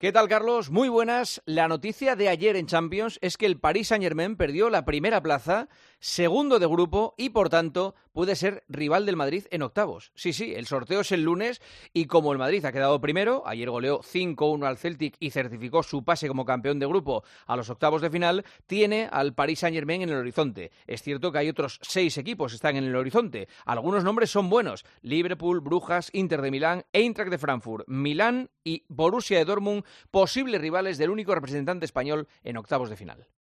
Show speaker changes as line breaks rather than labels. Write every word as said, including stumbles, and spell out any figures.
¿Qué tal, Carlos? Muy buenas. La noticia de ayer en Champions es que el Paris Saint-Germain perdió la primera plaza, segundo de grupo y, por tanto, puede ser rival del Madrid en octavos. Sí, sí, el sorteo es el lunes y como el Madrid ha quedado primero, ayer goleó cinco uno al Celtic y certificó su pase como campeón de grupo a los octavos de final, tiene al Paris Saint-Germain en el horizonte. Es cierto que hay otros seis equipos que están en el horizonte. Algunos nombres son buenos: Liverpool, Brujas, Inter de Milán, Eintracht de Frankfurt, Milán y Borussia de Dortmund, posibles rivales del único representante español en octavos de final.